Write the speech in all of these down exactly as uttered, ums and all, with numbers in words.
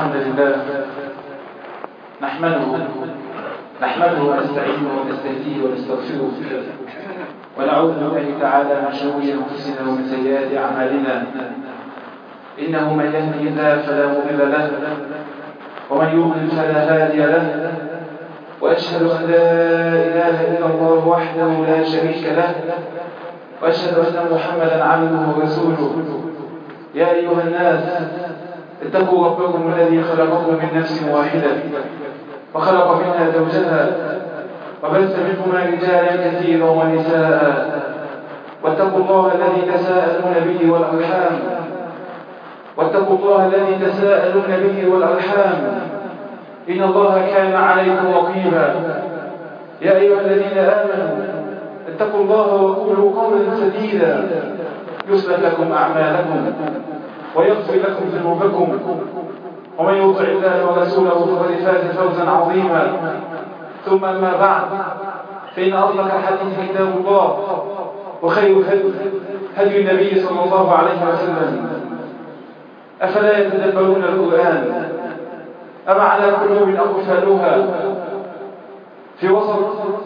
الحمد لله نحمده نحمده ونستعينه ونستهديه ونستغفره ونعوذ بالله تعالى من شرور انفسنا ومن سيئات اعمالنا. انه من يهده الله فلا مضل له ومن يضلل فلا هادي له، واشهد ان لا اله الا الله وحده لا شريك له، واشهد ان محمدا عبده ورسوله. يا ايها الناس اتقوا ربكم الذي خلقكم من نفس واحدة وخلق منها زوجها وبث منهما رجالا كثيرا ونساء، واتقوا الله الذي تساءلون به والأرحام واتقوا الله الذي تساءلون به والأرحام إن الله كان عليكم رقيبا. يا أيها الذين آمنوا اتقوا الله وقولوا قولا سديدا يصلح لكم أعمالكم ويغفر لكم ذنوبكم، ومن يطع الله ورسوله فقد فاز فوزا عظيما. ثم أما بعد، فإن أصدق الحديث كتاب الله، وخير هدي النبي صلى الله عليه وسلم. أفلا يتدبرون القرآن أم على قلوب أقفالها؟ في وسط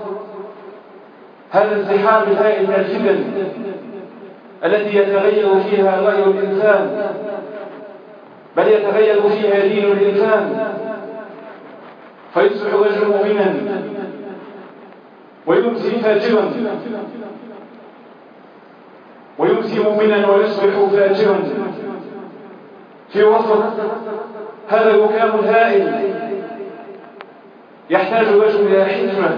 هذا الزحام الهائل من الفتن التي يتغير فيها رأي الإنسان، بل يتغير فيها دين الإنسان، فيصبح رجل مؤمنا ويمسي فاجرا، ويمسي مؤمنا ويصبح فاجرا. في وسط هذا الركام الهائل يحتاج الرجل إلى حكمة،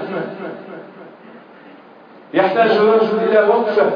يحتاج الرجل إلى وقفة.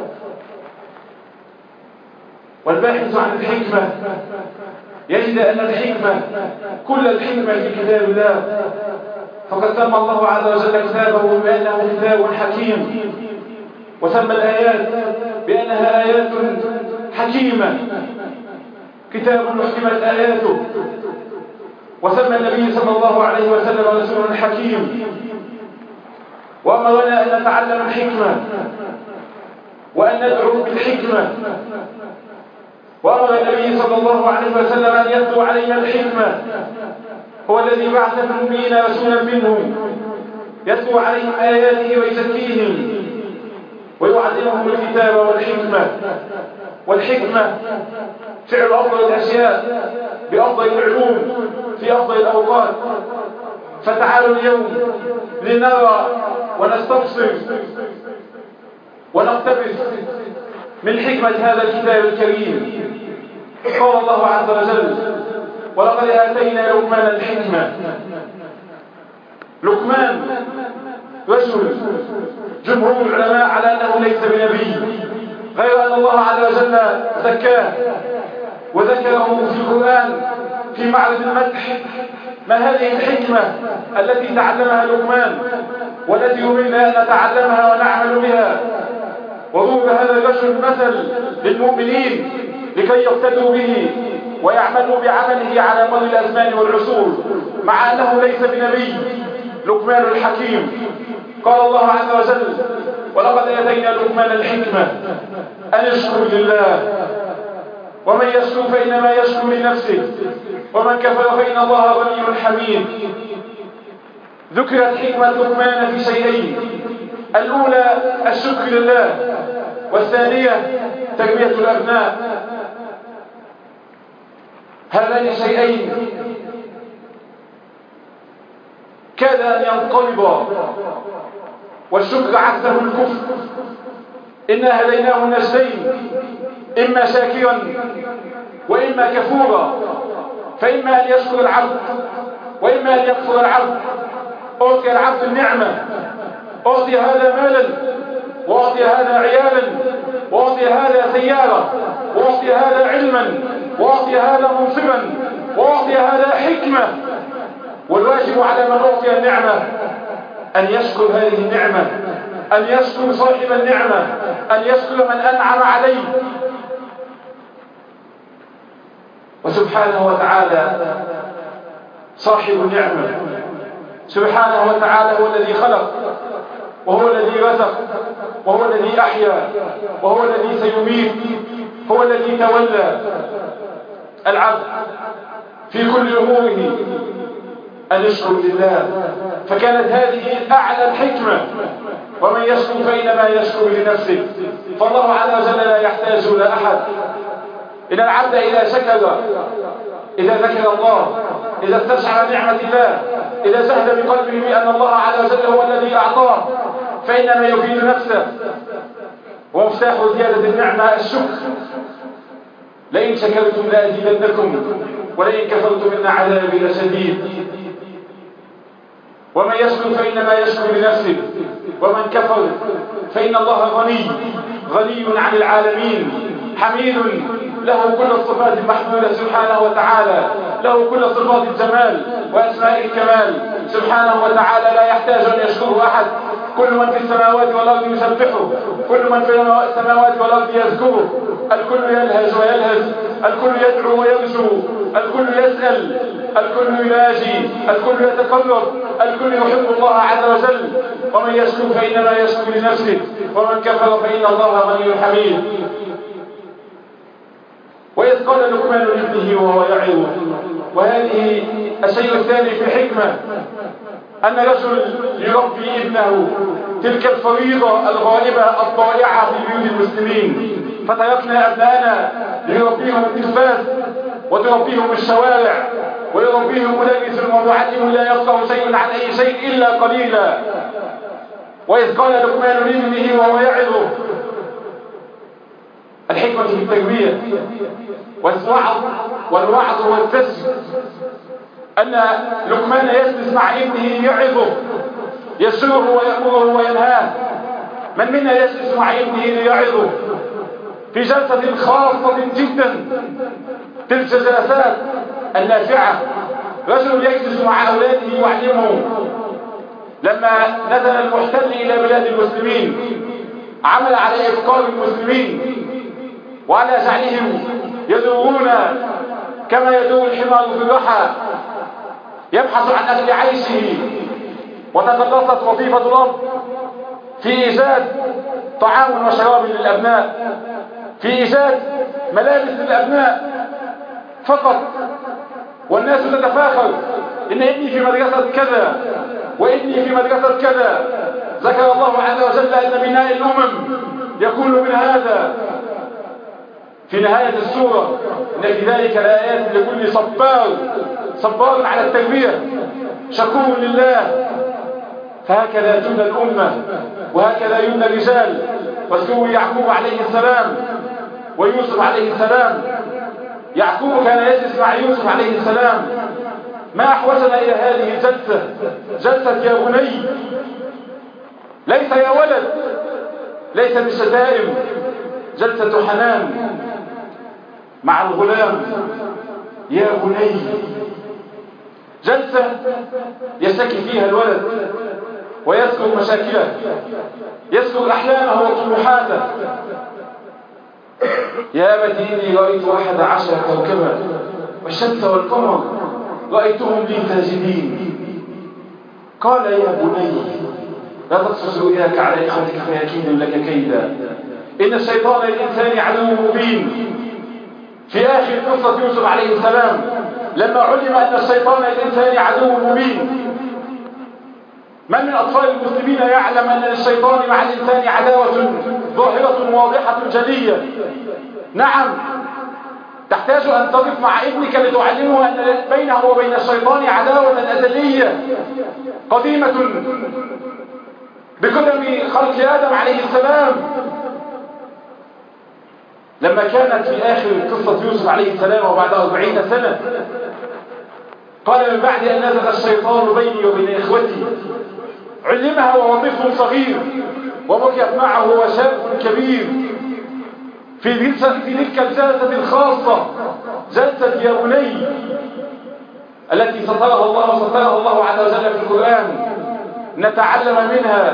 والباحث عن الحكمة يجد أن الحكمة كل الحكمة في كتاب الله، فقد سمى الله عز وجل كتابه بأنه كتاب حكيم، وسمى الآيات بأنها آيات حكيمة، كتاب حكمت آياته. وسمى النبي صلى الله عليه وسلم رسولا حكيم، وأمرنا أن نتعلم الحكمة وأن ندعو بالحكمة. وأمر النبي صلى الله عليه وسلم أن يتلو علينا الحكمة، هو الذي بعث في الأميين رسولا منهم يتلو عليهم آياته ويزكيهم ويعلمهم الكتاب والحكمة. والحكمة فعل أفضل الأشياء بأفضل العلوم في أفضل الأوقات. فتعالوا اليوم لنرى ونستبصر ونقتبس من حكمة هذا الكتاب الكريم. قال الله عز وجل: ولقد آتينا لقمان الحكمة. لقمان رجل جمهور العلماء على أنه ليس بنبي، غير أن الله عز وجل زكاه وذكره في القرآن في معرض المدح. ما هذه الحكمة التي تعلمها لقمان والتي يريدنا أن نتعلمها ونعمل بها؟ وضرب هذا الرجل مثل للمؤمنين لكي يقتدوا به ويعملوا بعمله على مر الأزمان والعصور، مع أنه ليس بنبي. لقمان الحكيم. قال الله عز وجل: ولقد آتينا لقمان الحكمة أن اشكر لله، ومن يشكر فإنما يشكر لنفسه، ومن كفر فإن الله غني حميد. ذكرت حكمة لقمان في شيئين: الأولى الشكر لله، والثانية تربية الأبناء. هذان الشيئين كاد أن ينقلبا، والشكر عكسه الكفر. إنا هديناه النجدين، إما شاكرا وإما كفورا، فإما أن يشكر العبد وإما أن يكفر العبد. أعطي العبد النعمة، أعطي هذا مالا، وأعطي هذا عيالا، وأعطي هذا سيارة، وأعطي هذا علما، وأعطي هذا منصبا، وأعطي هذا حكمة. والواجب على من أعطي النعمة أن يشكر هذه النعمة، أن يشكر صاحب النعمة، أن يشكر من أنعم عليه. وسبحانه وتعالى صاحب النعمة، سبحانه وتعالى هو الذي خلق، وهو الذي رزق، وهو الذي أحيا، وهو الذي سيميت، هو الذي تولى. العبد في كل أموره أن يشكر لله، فكانت هذه أعلى الحكمة. ومن يشكر فإنما يشكر لنفسه، فالله عز وجل لا يحتاج إلى أحد. إن العبد إذا شكر، إذا ذكر الله، إذا استشعر نعمة الله، إذا شهد بقلبه بأن الله عز وجل هو الذي أعطاه، فإنما يفيد نفسه. ومفتاح زيادة النعمة الشكر. لئن شكرتم لأزيدنكم ولئن كفرتم إن عذابي لشديد. ومن يشكر فإنما يشكر لنفسه، ومن كفر فإن الله غني غني عن العالمين، حميد له كل الصفات المحمودة سبحانه وتعالى، له كل صفات الجمال وأسماء الكمال سبحانه وتعالى، لا يحتاج أن يشكره أحد. كل من في السماوات والأرض يسبحه، كل من في السماوات والأرض يذكره، الكل يلهج ويلهج، الكل يدعو ويرجو، الكل يسأل، الكل يناجي، الكل يتقرب، الكل يحب الله عز وجل. ومن يشكر فإنما يشكر لنفسه، ومن كفر فإن الله غني حميد. وإذ قال لقمان لابنه وهو يعظه، وهذه الشيء الثاني في حكمة، أن رجل يربي ابنه تلك الفريضة الغائبة الضائعة في بيوت المسلمين، فتركنا أبنائنا ليربيهم التلفاز وتربيهم الشوارع ويربيهم مدرس ومعلم لا يفقه شيء عن أي شيء إلا قليلا. وإذ قال لقمان لابنه وهو يعظه، الحكمة في التربية والوعظ والوعظ والتسجيل، أن لقمان يجلس مع ابنه يعظه، يسره ويأمره وينهاه. من منا يجلس مع ابنه ليعظه في جلسة خاصة جدا، تلك الجلسات النافعة؟ رجل يجلس مع أولاده يعلمهم. لما نزل المحتل إلى بلاد المسلمين عمل على إفقار المسلمين وعلى جعلهم يدورون كما يدور الحمار في الرحى، يبحث عن أكل عيشه، وتتقصد وظيفة الأب في إيجاد طعام وشراب للأبناء، في إيجاد ملابس للأبناء فقط. والناس تتفاخر إن ابني في مدرسة كذا وابني في مدرسة كذا. ذكر الله عز وجل أن بناء الأمم يكون من هذا. في نهاية السورة إن في ذلك الآيات لكل صبار صبار على التربية شكور لله. فهكذا تبنى الأمة وهكذا يبنى الرجال. واذكروا يعقوب عليه السلام ويوسف عليه السلام. يعقوب كان يجلس مع يوسف عليه السلام. ما أحوجنا إلى هذه الجلسة، جلسة يا بني، ليس يا ولد، ليس بالشتائم، جلسة حنان مع الغلام يا بني، جلسة يشتكي فيها الولد ويذكر مشاكله، يذكر أحلامه وطموحاته. يا أبت إني رأيت أحد عشر كوكبا والشمس والقمر رأيتهم لي ساجدين. قال يا بني لا تقصص رؤياك على إخوتك فيكيدوا لك كيدا إن الشيطان للإنسان عدو مبين. في آخر قصة يوسف عليه السلام لما علم أن الشيطان للإنسان عدو مبين، من من أطفال المسلمين يعلم أن للشيطان مع الإنسان عداوة ظاهرة واضحة جلية؟ نعم، تحتاج أن تقف مع ابنك لتعلمه أن بينه وبين الشيطان عداوة أزلية قديمة بقدم خلق آدم عليه السلام. لما كانت في آخر قصة يوسف عليه السلام وبعد أربعين سنة قال من بعد أن نزغ الشيطان بيني وبين إخوتي، علمها وهو طفل صغير وبكت معه وهو شاب كبير في تلك الجلسة الخاصة، جلسة يا بني التي سطرها الله سطرها الله عز وجل في القرآن نتعلم منها.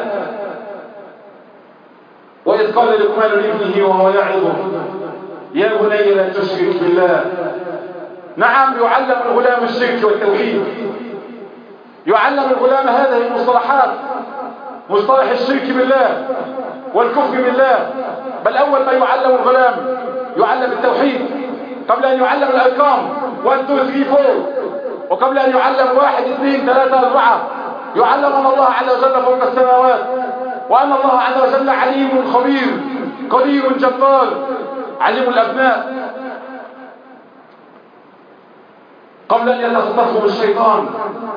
وإذ قال لقمان لابنه وهو يعظه يا بني لا تشرك بالله. نعم، يعلم الغلام الشرك والتوحيد، يعلم الغلام هذه المصطلحات، مصطلح الشرك بالله والكفر بالله. بل أول ما يعلم الغلام يعلم التوحيد قبل أن يعلم الأرقام، واحد اثنين ثلاثة فوق، وقبل أن يعلم واحد اثنين ثلاثة أربعة يعلم أن الله عز وجل فوق السماوات، وأن الله عز وجل عليم خبير قدير جبار عليم الأبناء. قبل أن يتخطفهم الشيطان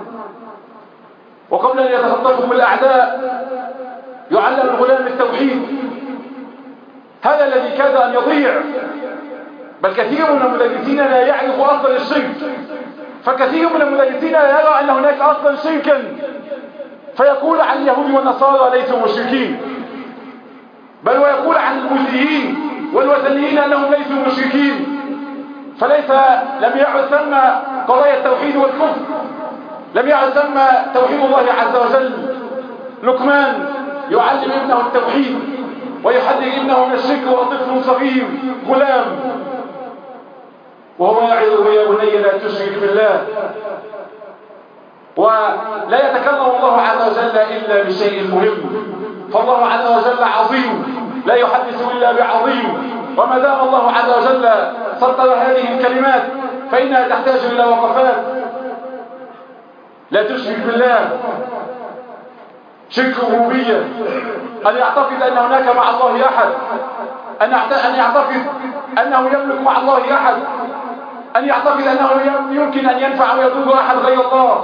وقبل أن يتخطفهم الأعداء يعلم الغلام التوحيد، هذا الذي كاد أن يضيع. بل كثير من المدرسين لا يعرف أصلا الشرك، فكثير من المدرسين لا يرى أن هناك أصلا شركا، فيقول عن اليهود والنصارى ليسوا مشركين، بل ويقول عن المسيحيين والوثنيين أنهم ليسوا مشركين. فليس لم يعد ثم قضايا التوحيد والكفر، لم يعد ثم توحيد الله عز وجل. لقمان يعلم ابنه التوحيد ويحذر ابنه من الشرك وهو طفل صغير غلام، وهو يعظه يا بني لا تشرك بالله. ولا يتكلم الله عز وجل إلا بشيء مهم، فالله عز وجل عظيم لا يحدث إلا بعظيم. وما دام الله عز وجل سطر هذه الكلمات فإنها تحتاج إلى وقفات. لا تشرك بالله شرك ربوبية، أن يعتقد أن هناك مع الله أحد، أن يعتقد أنه يملك مع الله أحد، أن يعتقد أنه يمكن أن ينفع ويضر أحد غير الله،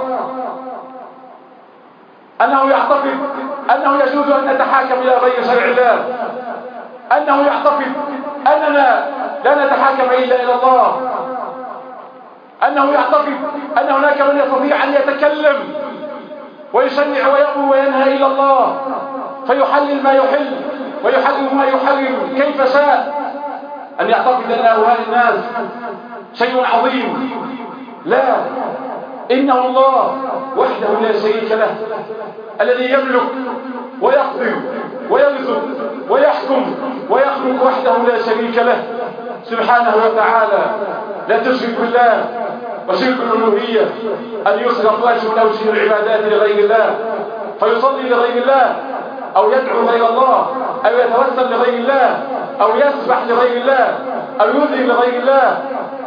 أنه يعتقد أنه يجوز أن نتحاكم إلى غير شرع الله، أنه يعتقد أننا لا نتحاكم إلا إلى الله، أنه يعتقد أن هناك من يستطيع أن يتكلم ويشرع ويأمر وينهى إلى الله، فيحلل ما يحل ويحرم ما يحرم كيف شاء، أن يعتقد أن هؤلاء الناس شيء عظيم. لا، إنه الله وحده لا شريك له، الذي يملك ويقدر ويرزق ويحكم ويخلق وحده لا شريك له سبحانه وتعالى. لا تشرك بالله، وشرك الألوهية أن يصرف وجه من أوجه العبادات لغير الله، فيصلي لغير الله أو يدعو غير الله أو يتوسل لغير الله أو يسبح لغير الله أو يذهب لغير الله.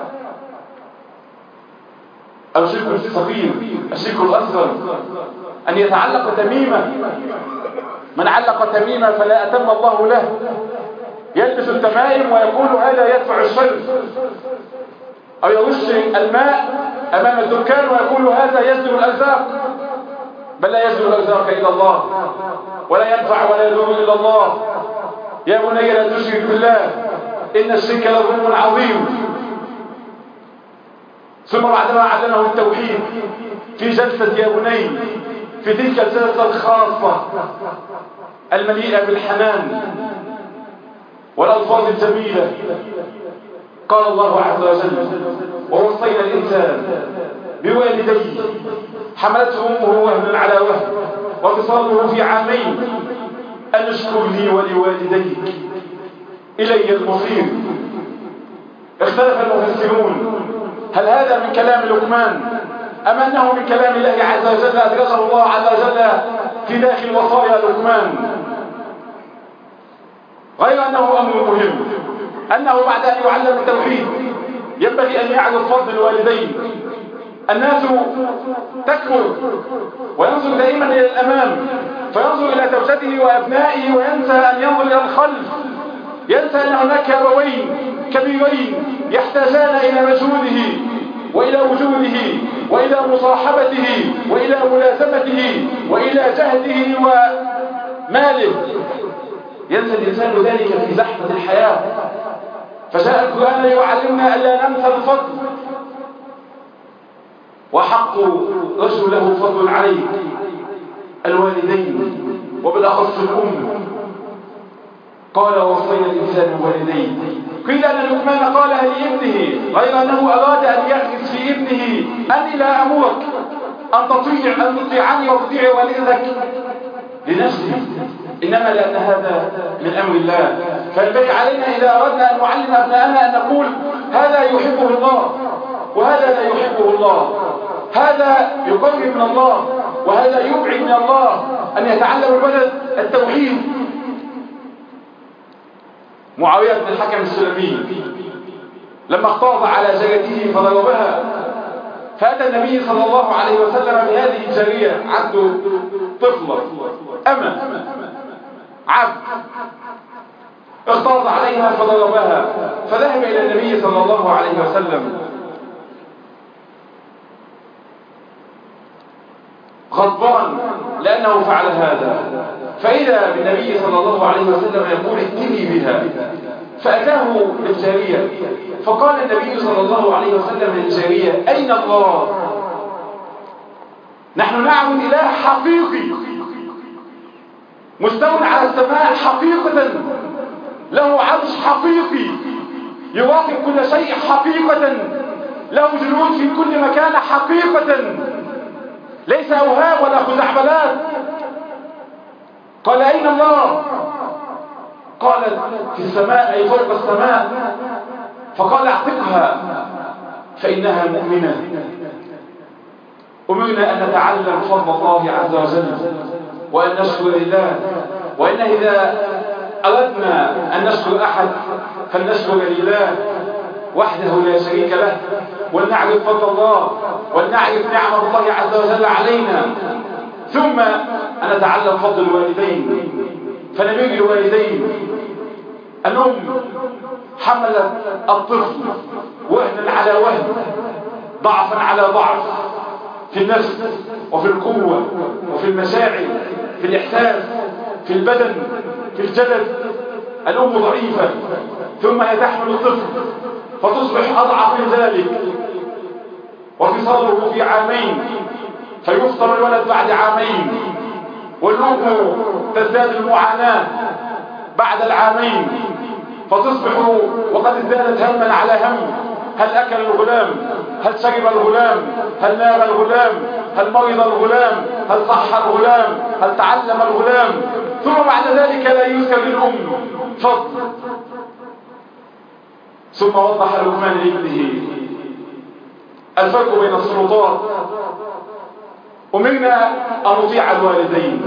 أو شرك الصغير، الشرك الأصغر أن يتعلق تميمة، من علق تميمة فلا أتم الله له، يلبس التمائم ويقول هذا يدفع الشر، أو يرش الماء أمام الدكان ويقول هذا يزن الأرزاق، بل لا يزن الأرزاق إلا الله، ولا ينفع ولا يضر إلا الله. يا بني لا تشرك بالله إن الشرك لظلم عظيم. ثم بعدما علمه التوحيد في جلسة يا بني، في تلك الجلسة الخاصة المليئة بالحنان والألفاظ الجميلة، قال الله عز وجل ووصينا الإنسان بوالديه حملته أمه وهنا على وهن وفصاله في عامين أن اشكر لي ولوالديك إلي المصير. اختلف المفسرون هل هذا من كلام لقمان أم أنه من كلام الله عز وجل أدرجه الله عز وجل في داخل وصايا لقمان، غير أنه أمر مهم، أنه بعد أن يعلم التوحيد ينبغي أن يعرف فضل الوالدين. الناس تكبر وينظر دائما إلى الأمام، فينظر إلى زوجته وأبنائه وينسى أن ينظر إلى الخلف، ينسى أن هناك أبوين كبيرين يحتاجان إلى مجهوده وإلى وجوده وإلى مصاحبته وإلى ملازمته وإلى جهده وماله. ينسى الإنسان ذلك في زحمة الحياة، فجاء القرآن يعلمنا ألا ننسى الفضل، وحق رجل له فضل عليه الوالدين وبالأخص الأم. قال وصينا الإنسان بوالديه. قيل أن لقمان قالها لابنه، غير أنه أراد أن يغرس في ابنه أني لا أمرك أن تطيع أن تطيعني وتطيع والدك لنفسه، إنما لأن هذا من أمر الله. فينبغي علينا إذا أردنا أن نعلم أبنائنا أن نقول هذا يحبه الله وهذا لا يحبه الله، هذا يقرب من الله وهذا يبعد من الله. أن يتعلم الولد التوحيد. معاوية بن الحكم السلمي لما اغتاظ على جاريته فضربها، فأتى النبي صلى الله عليه وسلم بهذه الجارية، عنده طفلة أمة عبد اغتاظ عليها فضربها، فذهب إلى النبي صلى الله عليه وسلم غضبان لأنه فعل هذا، فإذا بالنبي صلى الله عليه وسلم يقول ائتني بها، فأتاه للجارية، فقال النبي صلى الله عليه وسلم للجارية أين الله؟ نحن نعبد إله حقيقي مستوى على السماء حقيقة، له عرش حقيقي يراقب كل شيء حقيقة، له جنود في كل مكان حقيقة، ليس أوهام ولا خزعبلات. قال أين الله؟ قالت في السماء أي فوق السماء. فقال اعتقها فإنها مؤمنة. أمرنا أن نتعلم فضل الله عز وجل وأن نشكر لله، وإن إذا أردنا أن نشكر أحد فلنشكر لله وحده لا شريك له، ولنعرف فضل الله ولنعرف نعمة الله عز وجل علينا، ثم أن نتعلم فضل الوالدين. فنبي الوالدين، الأم حملت الطفل وهنا على وهن، ضعفا على ضعف، في النفس وفي القوة وفي المشاعر، في الإحساس، في البدن، في الجسد. الأم ضعيفة، ثم هي تحمل الطفل فتصبح أضعف من ذلك، وفصاله في عامين، فيفطر الولد بعد عامين، والأم تزداد المعاناة بعد العامين، فتصبح وقد ازدادت هما على هم. هل أكل الغلام؟ هل شرب الغلام؟ هل نام الغلام؟ هل مرض الغلام؟ هل صح الغلام؟ هل تعلم الغلام؟ ثم بعد ذلك لا يذكر للأم فضل. ثم وضح لقمان لابنه الفرق بين السلطات. أمرنا أن نطيع الوالدين،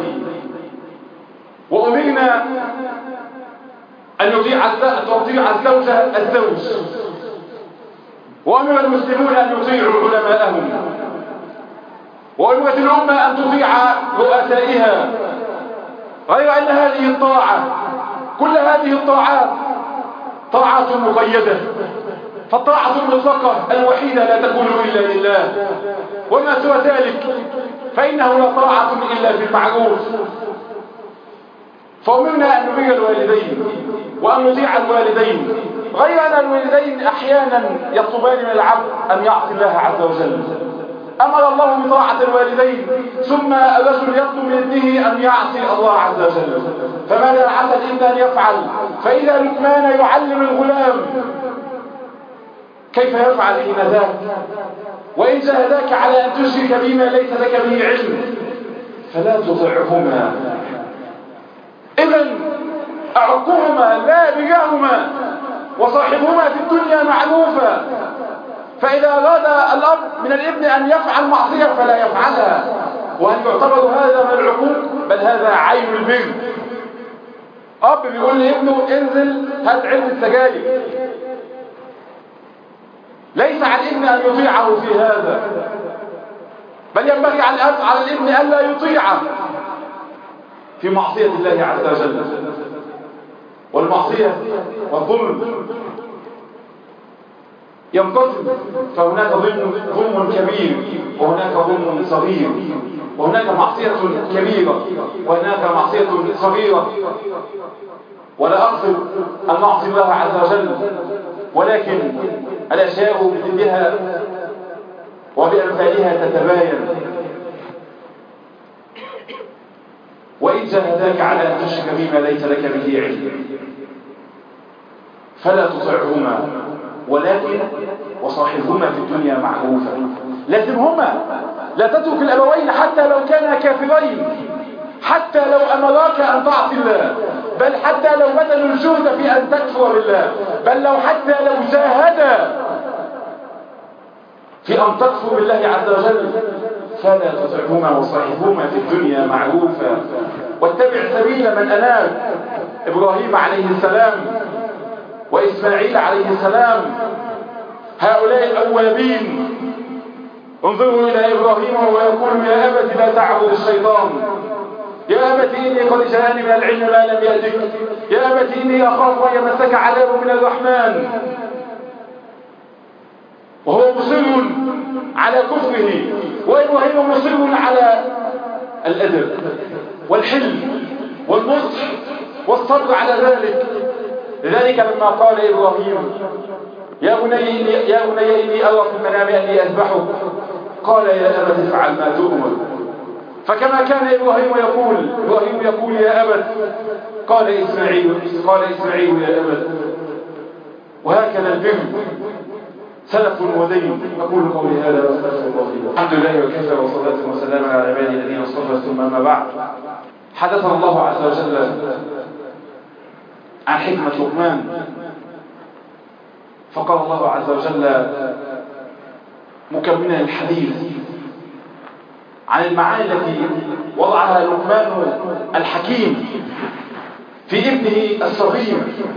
وأمرنا أن يطيع الزوجة الزوج، وأمر المسلمون أن يطيعوا علماءهم، وأمرت الأمة أن تطيع رؤسائها. غير أن هذه الطاعة، كل هذه الطاعات طاعات مقيدة، فالطاعة المطلقة الوحيدة لا تكون إلا لله، وما سوى ذلك فإنه لا طاعة إلا في المعروف. فأمرنا أن نطيع الوالدين وأن نطيع الوالدين، غير أن الوالدين أحيانا يطلبان من العبد أن يعصي الله عز وجل. أمر الله بطاعة الوالدين، ثم الرجل يطلب من ابنه أن يعصي الله عز وجل. فماذا عسى الابن أن يفعل؟ فإذا لقمان يعلم الغلام كيف يفعل حين ذاك، وإن جاهداك على أن تشرك بما ليس لك به علم فلا تطعهما. إذن أعقهما لا بجاهما، وصاحبهما في الدنيا معروفا. فإذا أراد الأب من الابن أن يفعل معصية فلا يفعلها. وهل يعتبر هذا من العقوق؟ بل هذا عين البر. أب بيقول لابنه انزل هات علبة السجاير، ليس على الابن أن يطيعه في هذا، بل ينبغي على الأب على الابن ألا يطيعه في معصية الله عز وجل. والمعصية والظلم ينقسم، فهناك ظلم كبير وهناك ظلم صغير، وهناك معصية كبيرة وهناك معصية صغيرة. ولا أقصد أن نعصي الله عز وجل، ولكن الأشياء بها وبأمثالها تتباين. وإن جاهداك على أن تشرك بما ليس لك به علم فلا تطعهما، ولكن وصاحبهما في الدنيا معروفا. لازمهما، لا تترك الأبوين حتى لو كانا كافرين، حتى لو أمراك أن تعصي الله، بل حتى لو بذلوا الجهد في أن تكفر بالله، بل لو حتى لو جاهدا في أن تكفر بالله عز وجل فلا تطعهما وصاحبهما في الدنيا معروفا. واتبع سبيل من أناب، إبراهيم عليه السلام وإسماعيل عليه السلام هؤلاء الأوابين. انظروا إلى إبراهيم وهو يقول يا أبت لا تعبد الشيطان، يا أبت إني قد جاءني من العلم ما لم يأتك، يا أبت إني أخاف أن يمسك عذاب من الرحمن. وهو مصر على كفره، وإبراهيم مصر على الأدب والحلم والنصح والصبر على ذلك. لذلك لما قال إبراهيم يا بني يا بني إني أرى في المنام أني أذبحك، قال يا أبت افعل ما تؤمر. فكما كان إبراهيم يقول إبراهيم يقول يا أبت، قال إسماعيل قال إسماعيل يا أبت. وهكذا البر سلف ودين. أقول قولي هذا وأستغفر الله لي. الحمد لله وكفى وصلاة وسلام على عباده الذين اصطفى، ثم أما بعد. حدثنا الله عز وجل عن حكمة لقمان، فقال الله عز وجل مكملا الحديث عن المعاني التي وضعها لقمان الحكيم في ابنه الصغير.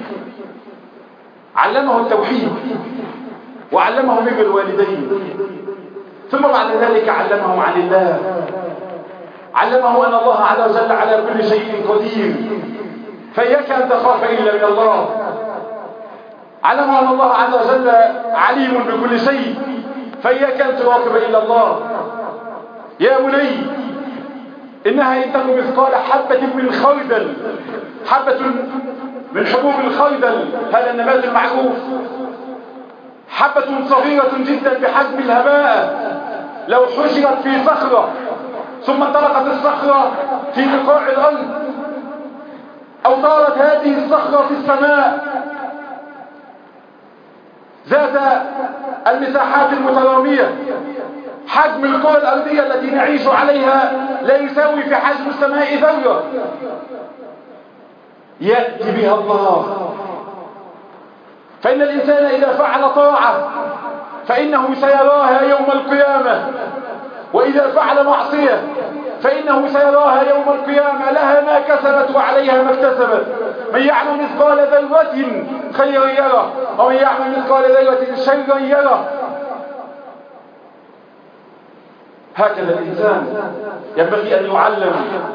علمه التوحيد وعلمه بر الوالدين، ثم بعد ذلك علمه عن الله، علمه أن الله عز وجل على كل شيء قدير، فإياك أن تخاف إلا من الله. علمه أن الله عز وجل عليم بكل شيء، فإياك أن تراقب إلا الله. يا بني إنها إن تكن مثقال حبة من خردل، حبة من حبوب الخردل، هذا النبات المعروف، حبة صغيرة جدا بحجم الهباء، لو حشرت في صخرة ثم انطلقت الصخرة في بقاع الأرض، أو طارت هذه الصخرة في السماء ذات المساحات المترامية، حجم الكرة الأرضية التي نعيش عليها لا يساوي في حجم السماء ذرة، يأتي بها الله. فإن الإنسان إذا فعل طاعة فإنه سيراها يوم القيامة، وإذا فعل معصية فإنه سيراها يوم القيامة، لها ما كسبت وعليها ما اكتسبت. من يعمل مثقال ذرة خيرا يره، ومن يعمل مثقال ذرة شرا يره. هكذا الإنسان ينبغي أن يعلم.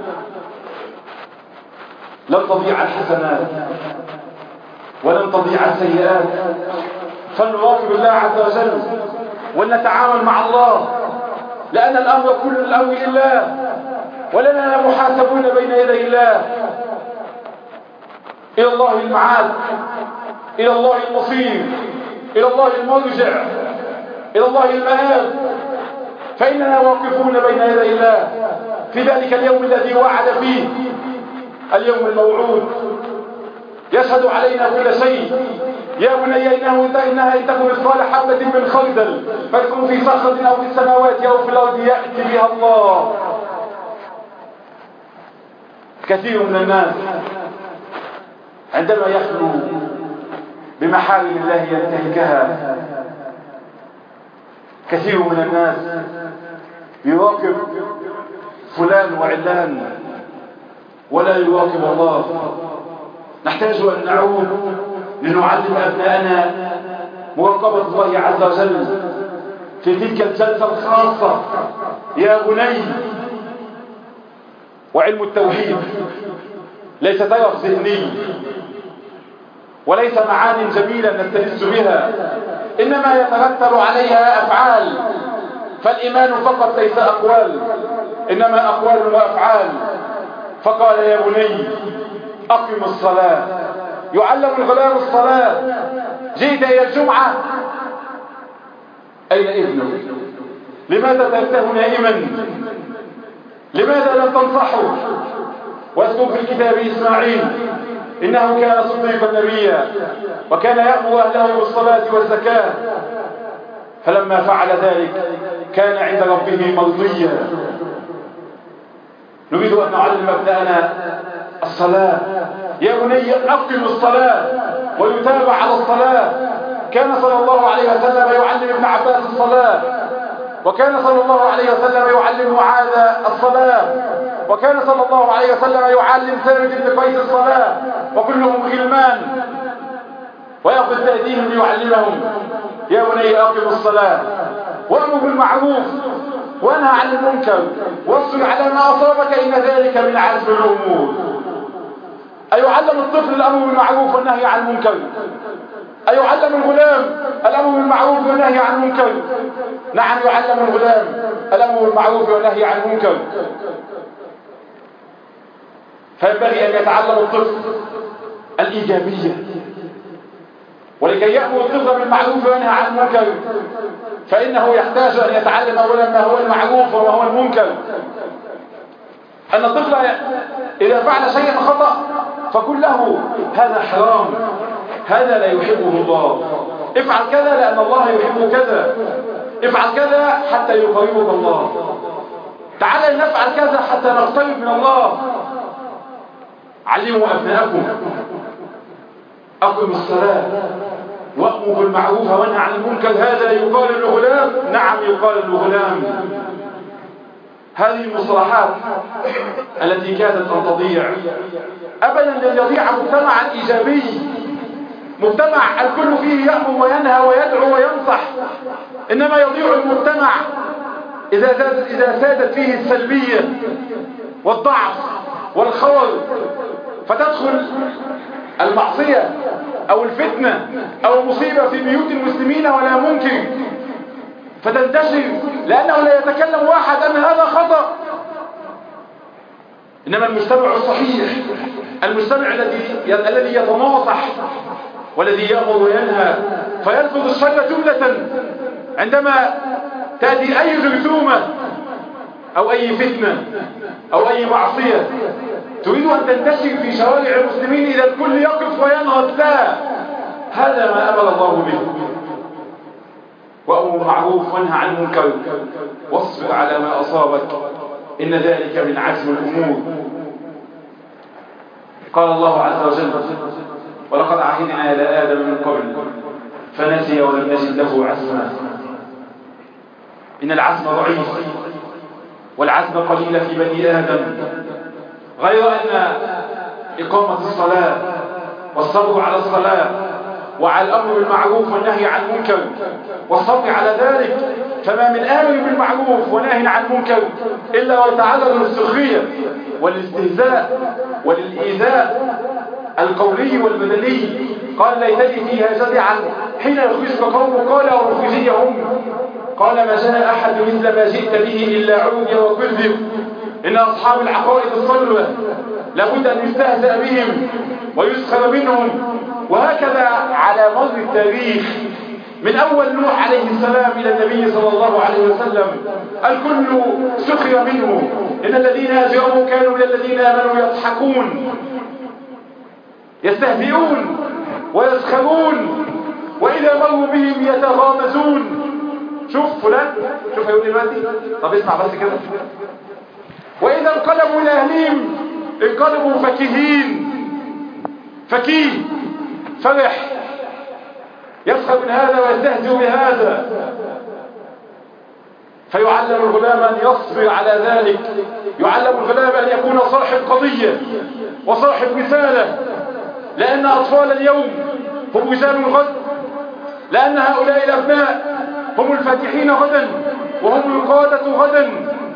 لن تضيع الحسنات ولن تضيع السيئات، فلنراقب الله عز وجل ولنتعامل مع الله، لأن الأمر كل الأمر لله، ولنا محاسبون بين يدي الله. إلى الله المعاد، إلى الله المصير، إلى الله المرجع، إلى الله المآب، فإننا واقفون بين يدي الله في ذلك اليوم الذي وعد فيه، اليوم الموعود يشهد علينا كل شيء. يا بني إنه إنها إن تكن مثقال حبة من خردل فتكون في صخرة أو في السماوات أو في الأرض يأتي بها الله. كثير من الناس عندما يخلو بمحارم الله ينتهكها. كثير من الناس يراقب فلان وعلان ولا يراقب الله. نحتاج أن نعود لنعلم أبناءنا مراقبة الله عز وجل في تلك الجلسة الخاصة. يا بني، وعلم التوحيد ليس طرف ذهني وليس معان جميلة نستلذ بها، إنما يترتب عليها أفعال. فالإيمان فقط ليس أقوال، إنما أقوال وأفعال. فقال يا بني أقم الصلاة. يعلم الغلام الصلاة. جئت إلى الجمعة، أين ابنك؟ لماذا تركته نائما؟ لماذا لم تنصحه؟ واذكر في الكتاب إسماعيل إنه كان صديقا نبيا وكان يأمر أهله بالصلاة والزكاة، فلما فعل ذلك كان عند ربه مرضيا. نريد أن نعلم أبنائنا الصلاة. يا بني أقم الصلاة ويتابع على الصلاة. كان صلى الله عليه وسلم يعلم ابن عباس الصلاة، وكان صلى الله عليه وسلم يعلم معاذ الصلاة، وكان صلى الله عليه وسلم يعلم ثابت بن قيس الصلاة، وكلهم غلمان ويأخذ تأديهم ليعلمهم. يا بني أقم الصلاة وأمر بالمعروف وانهى عن المنكر واصبر على ما أصابك إن ذلك من عزم الأمور. أيعلم الطفل الأمر بالمعروف والنهي عن المنكر؟ أيعلم الغلام الأمر بالمعروف والنهي عن المنكر؟ نعم يعلم الغلام الأمر بالمعروف والنهي عن المنكر. فينبغي أن يتعلم الطفل الإيجابية، ولكي يأمر الطفل بالمعروف وينهى عن المنكر فإنه يحتاج أن يتعلم أولا ما هو المعروف وما هو المنكر. أن الطفل إذا فعل شيئا خطأ فقل له هذا حرام، هذا لا يحبه الله، افعل كذا لأن الله يحب كذا، افعل كذا حتى يقربك الله، تعال نفعل كذا حتى نقترب من الله. علموا أبناءكم أقم الصلاة وأمر بالمعروف وانهى عن المنكر. هذا يقال للغلام؟ نعم يقال للغلام. هذه المصطلحات التي كادت أن تضيع أبدا لن يضيع مجتمعا إيجابي، مجتمع الكل فيه يأمر وينهى ويدعو وينصح، إنما يضيع المجتمع إذا زادت, إذا سادت فيه السلبية والضعف والخور، فتدخل المعصية أو الفتنة أو المصيبة في بيوت المسلمين ولا ممكن فتنتشر، لأنه لا يتكلم واحد أن هذا خطأ. إنما المجتمع الصحيح، المجتمع الذي الذي يتناصح والذي يأمر وينهى فيرفض الشر جملة، عندما تأتي أي جرثومة أو أي فتنة أو أي معصية تريد أن تنتشر في شوارع المسلمين إذا الكل يقف وينهض، لا، هذا ما أمر الله به. وأمر بالمعروف وانهى عن المنكر واصبر على ما أصابك إن ذلك من عزم الأمور. قال الله عز وجل ولقد عهدنا إلى آدم من قبل فنسي ولم نجد له عزما. إن العزم ضعيف والعزم قليل في بني آدم، غير أن إقامة الصلاة والصبر على الصلاة وعلى الأمر بالمعروف والنهي عن المنكر والصبر على ذلك، فما من آمر بالمعروف ونهي عن المنكر إلا ويتعرض للسخرية والاستهزاء وللإيذاء القولي والبدني. قال ليتني فيها جزعا حين يخرجك قوم قال ورفوزيهم قال ما جاء أحد مثل ما جئت به إلا عودي وكذب. إن أصحاب العقائد الصلوة لابد أن يستهزأ بهم ويسخر منهم، وهكذا على مر التاريخ من أول نوح عليه السلام إلى النبي صلى الله عليه وسلم الكل سخر منه. إن الذين أجرموا كانوا من الذين آمنوا يضحكون يستهزئون ويسخرون وإذا مروا بهم يتغامزون. شوف فلان، شوف هيقول دلوقتي، طب اسمع بس كده. وإذا انقلبوا إلى أهلهم انقلبوا فكهين، فكيه فرح يسخر من هذا ويستهزئ بهذا. فيعلم الغلام أن يصبر على ذلك، يعلم الغلام أن يكون صاحب قضية وصاحب رسالة، لأن أطفال اليوم هم رجال الغد، لأن هؤلاء الأبناء هم الفاتحين غدا وهم القادة غدا،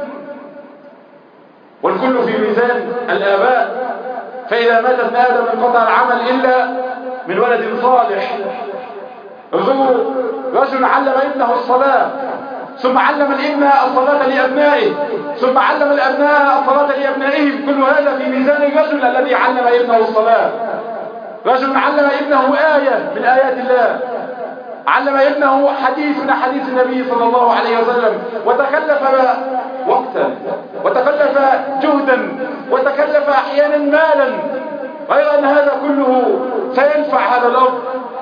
والكل في ميزان الآباء. فإذا مات ابن آدم انقطع العمل إلا من ولد صالح. انظروا رجل علم ابنه الصلاة ثم علم الابن الصلاة لأبنائه ثم علم الأبناء الصلاة لأبنائهم، كل هذا في ميزان الرجل الذي علم ابنه الصلاة. رجل علم ابنه آية من آيات الله، علم ابنه حديث من حديث النبي صلى الله عليه وسلم، وتكلف وقتا وتكلف جهدا وتكلف أحيانا مالا، غير أن هذا كله سينفع هذا الأمر.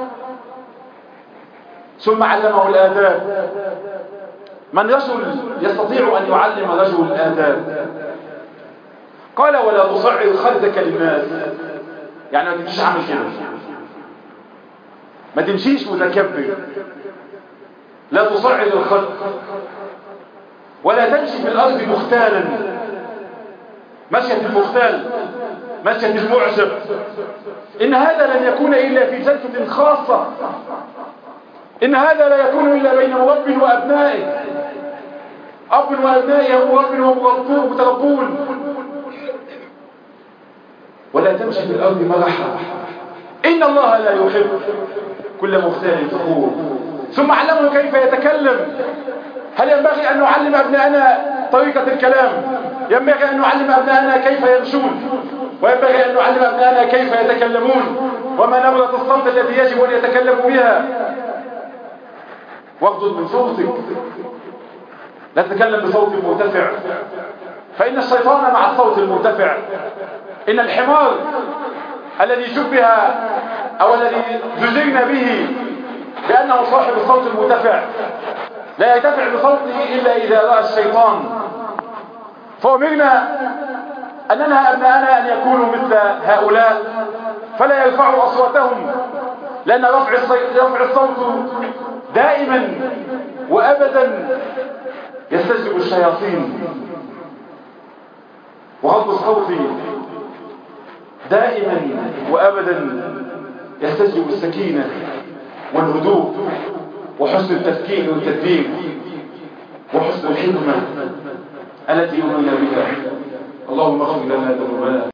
ثم علمه الآداب. من رجل يستطيع أن يعلم رجل الآداب؟ قال ولا تصعر خدك للناس، يعني ما تمشيش عامل كده، ما تمشيش متكبر، لا تصعر الخد، ولا تمشي في الأرض مختالا، مشية المختال مشية المعجب. إن هذا لن يكون إلا في جلسة خاصة إن هذا لا يكون إلا بين مرب وأبنائه، أب وأبنائه مرب ومتربون. ولا تمشي في الأرض مرحا إن الله لا يحب كل مختال فخور. ثم علمه كيف يتكلم. هل ينبغي أن نعلم أبنائنا طريقة الكلام؟ ينبغي أن نعلم أبنائنا كيف يمشون، وينبغي أن نعلم أبنائنا كيف يتكلمون، وما نبرة الصوت التي يجب أن يتكلموا بها. واغضض من صوتك، لا تتكلم بصوت مرتفع، فإن الشيطان مع الصوت المرتفع. إن الحمار الذي شبه أو الذي زجرنا به بأنه صاحب الصوت المرتفع لا يرتفع بصوته إلا إذا رأى الشيطان. فأمرنا أن ننهى أبناءنا أن يكونوا مثل هؤلاء، فلا يرفعوا أصواتهم، لأن رفع الصوت دائما وأبدا يستجلب الشياطين، وغض الصوت دائما وأبدا يستجلب السكينة والهدوء وحسن التفكير والتدبير وحسن الحكمة التي أمرنا بها. اللهم اغفر لنا ذنوبنا.